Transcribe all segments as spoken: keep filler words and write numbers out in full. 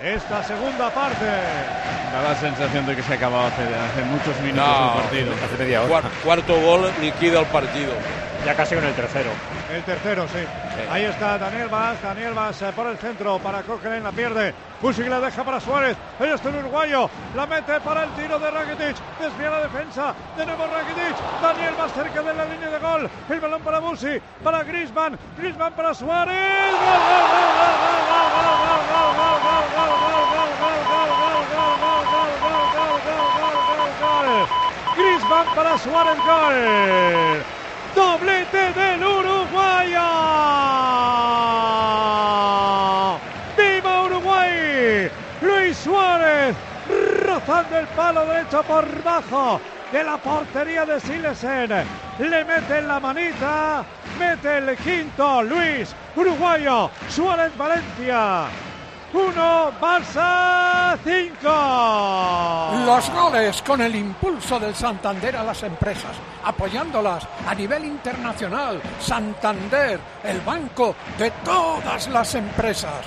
esta segunda parte. Da la sensación de que se acababa hace, hace muchos minutos No, el partido. hace media hora. Cuarto gol liquida el partido. Ya casi con el tercero. El tercero, sí. sí. Ahí está Daniel Vaz. Daniel Vaz eh, por el centro para Coquelin, la pierde. Pusic la deja para Suárez. Ahí está el uruguayo. La mete para el tiro de Rakitic. Desvía la defensa. De nuevo Rakitic. Daniel Vaz cerca de la línea de gol. El balón para Busi. Para Griezmann. Griezmann para Suárez. ¡Gol, gol, gol, gol, gol, gol, gol, gol, gol, gol, gol, gol! Griezmann para Suárez, gol. Doblete del uruguayo. ¡Viva Uruguay! Luis Suárez rozando el palo derecho por bajo de la portería de Silesen. Le mete en la manita, mete el quinto. Luis, uruguayo. Suárez, Valencia. uno, Barça cinco. Los goles con el impulso del Santander a las empresas, apoyándolas a nivel internacional. Santander, el banco de todas las empresas.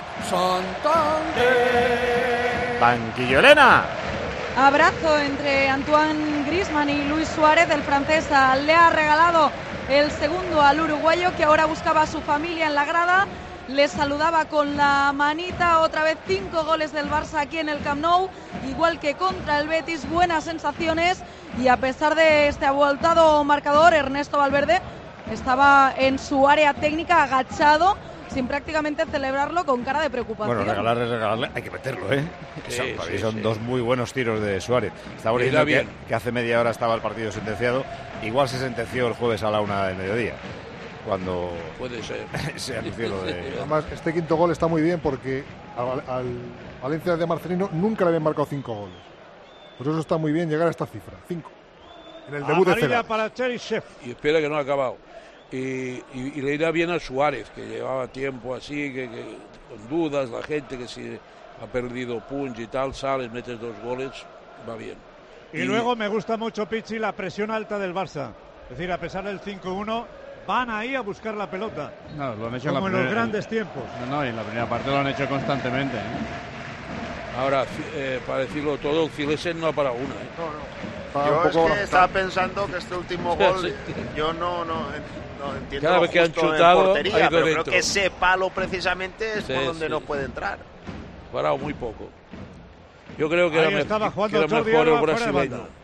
Santander. Banquillo Elena. Abrazo entre Antoine Griezmann y Luis Suárez. El francés le ha regalado el segundo al uruguayo, que ahora buscaba a su familia en la grada. Le saludaba con la manita. Otra vez cinco goles del Barça aquí en el Camp Nou, igual que contra el Betis. Buenas sensaciones, y a pesar de este abultado marcador, Ernesto Valverde estaba en su área técnica agachado, sin prácticamente celebrarlo, con cara de preocupación. Bueno, regalarle, regalarle, hay que meterlo, ¿eh? Sí, son sí, son sí. dos muy buenos tiros de Suárez. Estaba diciendo que, que hace media hora estaba el partido sentenciado. Igual se sentenció el jueves a la una del mediodía, cuando puede ser se anunció lo de... Además, este quinto gol está muy bien porque al, al Valencia de Marcelino nunca le habían marcado cinco goles. Por eso está muy bien llegar a esta cifra, cinco. En el debut de Cera. Para Cheryshev. Y espera que no ha acabado. Y, y, y le irá bien a Suárez, que llevaba tiempo así, que, que con dudas, la gente que si ha perdido punch y tal, sales, metes dos goles, va bien. Y, y luego me gusta mucho, Pichi, la presión alta del Barça. Es decir, a pesar del cinco uno, van ahí a buscar la pelota. No, lo han hecho como en, la en los grandes tiempos. No, no, y en la primera parte lo han hecho constantemente, ¿eh? Ahora, eh, para decirlo todo, Cilesen no ha parado una, ¿eh? No, no. Yo es que estaba pensando que este último gol, yo no, no, no entiendo Cada lo vez que han justo en chutado, portería, ha ido pero dentro. creo que ese palo precisamente es Sí, por donde sí. no puede entrar. Parado muy poco. Yo creo que Ahí era, estaba me- jugando que era Jordi mejor el Alba fuera de brasileño. banda.